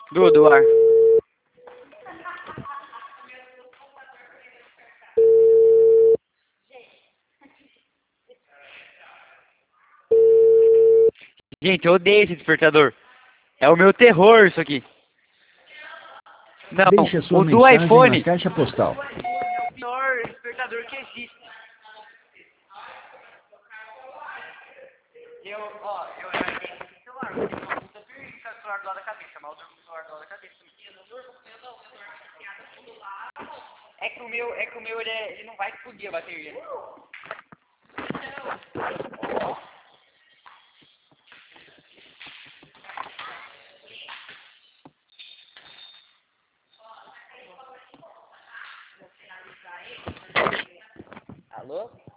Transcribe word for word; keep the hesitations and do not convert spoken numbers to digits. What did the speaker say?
Do, do ar. Gente, eu odeio esse despertador. É o meu terror isso aqui. Não, Deixe a sua o do mensagem na iPhone. caixa postal. O iPhone é o pior despertador que existe. Eu, ó, eu já tenho esse celular, eu tenho uma puta pirca com o celular do lado da cabeça, mas eu durmo com o celular do lado da cabeça. Eu não durmo com o meu, não, eu durmo com a piada do lado. É que o meu, é que o meu ele, é, ele não vai explodir a bateria. Alô?